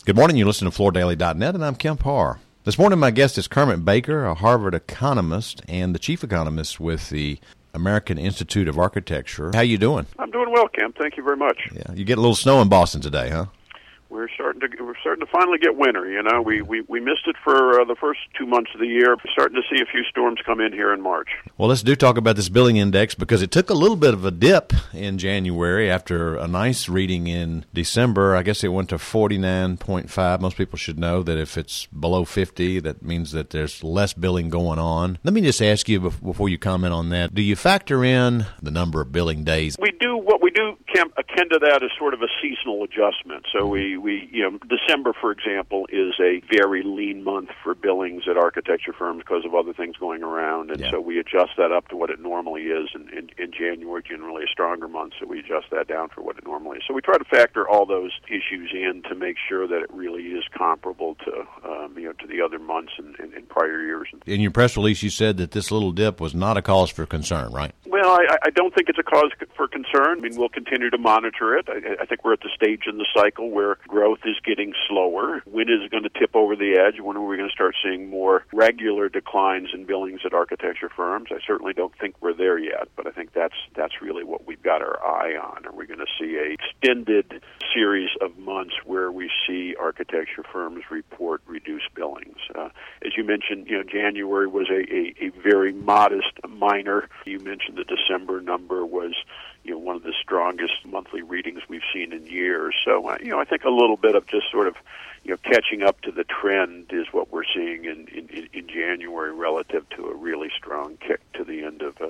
Good morning. You listen to FloorDaily.net, and I'm Kemp Harr. This morning, my guest is Kermit Baker, a Harvard economist and the chief economist with the American Institute of Architecture. How you doing? I'm doing well, Kemp. Thank you very much. Yeah, you get a little snow in Boston today, huh? We're starting to finally get winter. You know, we missed it for the first 2 months of the year. We're starting to see a few storms come in here in March. Well, let's talk about this billing index because it took a little bit of a dip in January after a nice reading in December. I guess it went to 49.5. Most people should know that if it's below 50, that means that there's less billing going on. Let me just ask you before you comment on that, do you factor in the number of billing days? We do. What we do, Kemp, akin to that is sort of a seasonal adjustment. So December, for example, is a very lean month for billings at architecture firms because of other things going around, and so we adjust that up to what it normally is. In January, generally a stronger month, so we adjust that down for what it normally is. So we try to factor all those issues in to make sure that it really is comparable to the other months in prior years. In your press release, you said that this little dip was not a cause for concern, right? Well, I don't think it's a cause for concern. I mean, we'll continue to monitor it. I think we're at the stage in the cycle where growth is getting slower. When is it going to tip over the edge? When are we going to start seeing more regular declines in billings at architecture firms? I certainly don't think we're there yet, but I think that's really what we've got our eye on. Are we going to see an extended series of months where we see architecture firms report reduced billings? As you mentioned, January was a very modest minor. You mentioned the December number was one of the strongest monthly readings we've seen in years. So, I think a little bit of just sort of, catching up to the trend is what we're seeing in January relative to a really strong kick to the end of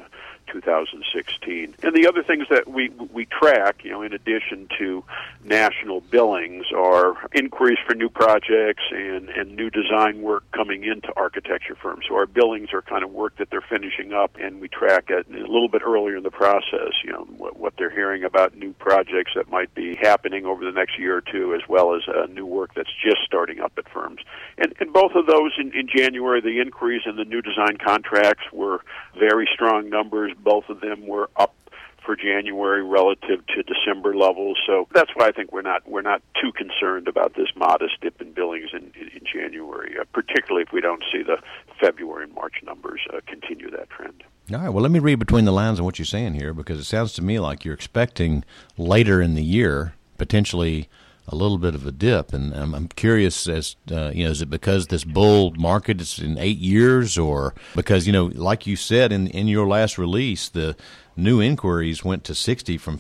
2016. And the other things that we track, in addition to national billings, are inquiries for new projects and new design work coming into architecture firms. So our billings are kind of work that they're finishing up, and we track it a little bit earlier in the process, what they're hearing about new projects that might be happening over the next year or two, as well as new work that's just starting up at firms. And both of those in January, the inquiries and the new design contracts were very strong numbers. Both of them were up for January relative to December levels. So that's why I think we're not too concerned about this modest dip in billings in January, particularly if we don't see the February and March numbers continue that trend. All right. Well, let me read between the lines on what you're saying here, because it sounds to me like you're expecting later in the year potentially a little bit of a dip, and I'm curious as is it because this bull market is in 8 years, or because like you said in your last release, the new inquiries went to 60 from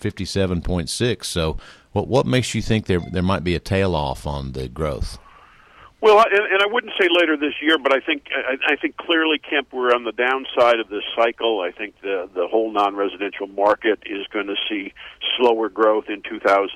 57.6. So what makes you think there might be a tail off on the growth? Well, and I wouldn't say later this year, but I think clearly, Kemp, we're on the downside of this cycle. I think the whole non-residential market is going to see slower growth in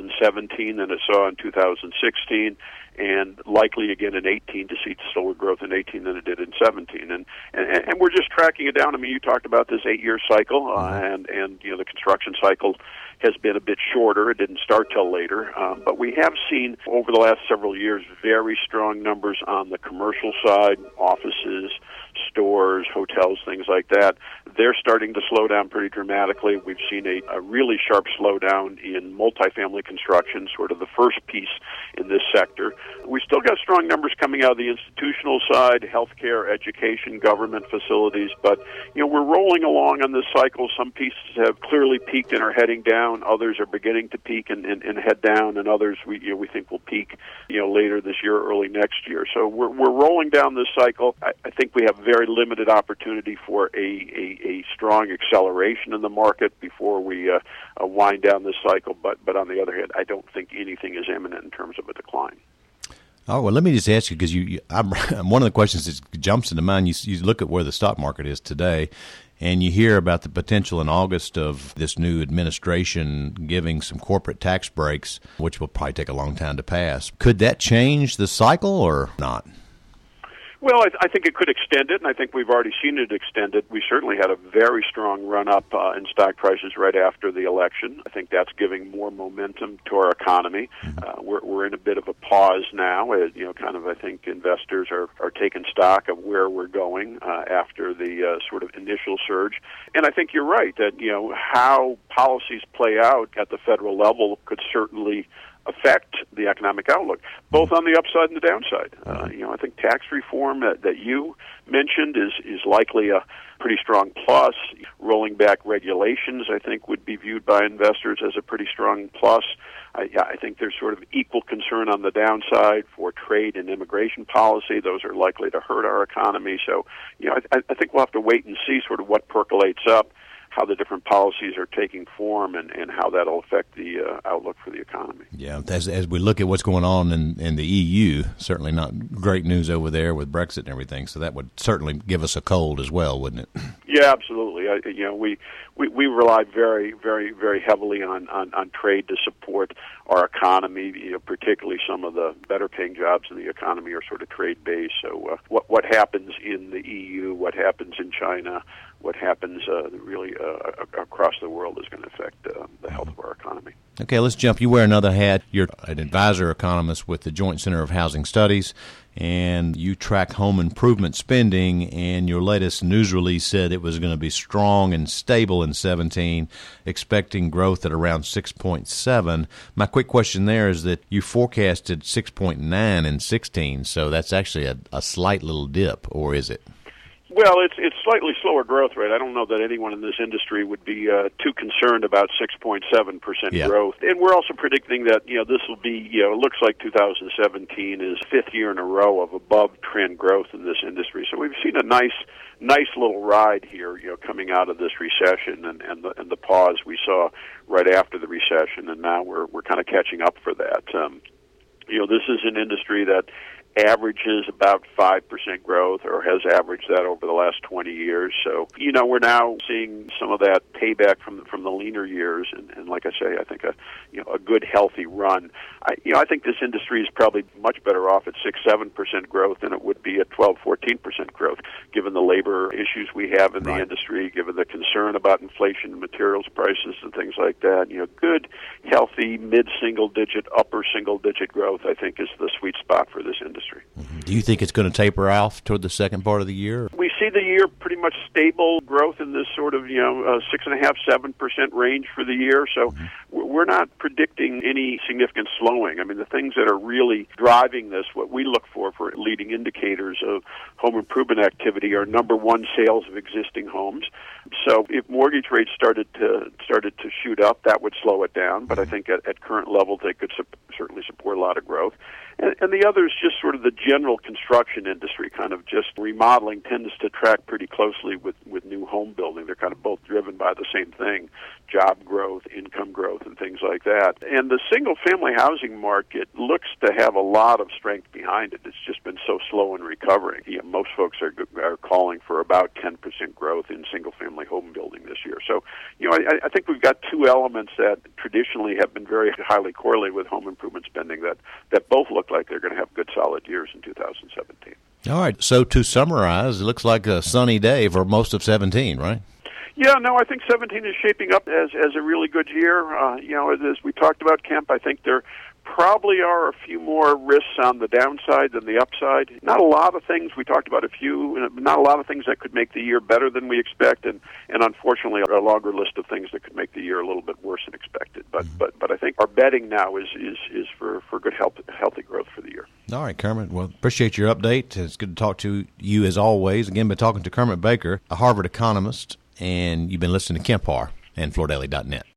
2017 than it saw in 2016, and likely again in 18 to see slower growth in 18 than it did in 17. And we're just tracking it down. I mean, you talked about this 8-year cycle, and the construction cycle has been a bit shorter. It didn't start till later. But we have seen over the last several years very strong numbers on the commercial side, offices, stores, hotels, things like that. They're starting to slow down pretty dramatically. We've seen a really sharp slowdown in multifamily construction, sort of the first piece in this sector. We still got strong numbers coming out of the institutional side, healthcare, education, government facilities, but we're rolling along on this cycle. Some pieces have clearly peaked and are heading down. Others are beginning to peak and head down, and others we think will peak later this year, early next year. So we're rolling down this cycle. I think we have very limited opportunity for a strong acceleration in the market before we wind down this cycle. But on the other hand, I don't think anything is imminent in terms of a decline. Oh, well, let me just ask you, because one of the questions that jumps into mind, you look at where the stock market is today, and you hear about the potential in August of this new administration giving some corporate tax breaks, which will probably take a long time to pass. Could that change the cycle or not? Well, I think it could extend it, and I think we've already seen it extended. We certainly had a very strong run-up in stock prices right after the election. I think that's giving more momentum to our economy. We're in a bit of a pause now. I think investors are taking stock of where we're going after the sort of initial surge. And I think you're right that, how policies play out at the federal level could certainly affect the economic outlook, both on the upside and the downside. I think tax reform that you mentioned is likely a pretty strong plus. Rolling back regulations, I think, would be viewed by investors as a pretty strong plus. I think there's sort of equal concern on the downside for trade and immigration policy. Those are likely to hurt our economy. So, I think we'll have to wait and see sort of what percolates up, how the different policies are taking form, and how that'll affect the outlook for the economy. Yeah, as we look at what's going on in the EU, certainly not great news over there with Brexit and everything, so that would certainly give us a cold as well, wouldn't it? Yeah, absolutely. We rely very, very, very heavily on trade to support our economy. Particularly some of the better-paying jobs in the economy are sort of trade-based. So what happens in the EU, what happens in China, what happens really across the world is going to affect the health of our economy. Okay, let's jump. You wear another hat. You're an advisor economist with the Joint Center of Housing Studies, and you track home improvement spending, and your latest news release said it was going to be strong and stable in 2017, expecting growth at around 6.7. My quick question there is that you forecasted 6.9 in 2016, so that's actually a slight little dip, or is it? Well, it's slightly slower growth rate. I don't know that anyone in this industry would be too concerned about 6.7% growth. And we're also predicting that this will be it looks like 2017 is fifth year in a row of above trend growth in this industry. So we've seen a nice little ride here, coming out of this recession and the pause we saw right after the recession, and now we're kind of catching up for that. This is an industry that averages about 5% growth, or has averaged that over the last 20 years. So, we're now seeing some of that payback from the leaner years, and like I say, I think a good healthy run. I think this industry is probably much better off at 6-7% growth than it would be at 12-14% growth, given the labor issues we have in the industry, given the concern about inflation and materials prices and things like that. Good, healthy, mid-single digit, upper single digit growth, I think, is the sweet spot for this industry. Mm-hmm. Do you think it's going to taper off toward the second part of the year? We see the year pretty much stable growth in this sort of 6.5-7% range for the year. So we're not predicting any significant slowing. I mean, the things that are really driving this, what we look for leading indicators of home improvement activity, are number one, sales of existing homes. So if mortgage rates started to shoot up, that would slow it down. But I think at current levels, they could certainly support a lot of growth. And the other is just sort of the general construction industry, kind of just remodeling tends to track pretty closely with new home building. They're kind of both driven by the same thing, job growth, income growth, and things like that. And the single-family housing market looks to have a lot of strength behind it. It's just been so slow in recovering. Most folks are calling for about 10% growth in single-family home building this year. So, I think we've got two elements that traditionally have been very highly correlated with home improvement spending that both look like they're going to have good, solid years in 2017. All right. So to summarize, it looks like a sunny day for most of 2017, right? Yeah, no, I think 2017 is shaping up as a really good year. As we talked about, Kemp, I think there probably are a few more risks on the downside than the upside. Not a lot of things. We talked about not a lot of things that could make the year better than we expect, and unfortunately a longer list of things that could make the year a little bit worse than expected. But I think our betting now is for good healthy growth for the year. All right, Kermit. Well, appreciate your update. It's good to talk to you as always. Again, been talking to Kermit Baker, a Harvard economist, and you've been listening to Kemp Harr and FloorDaily.net.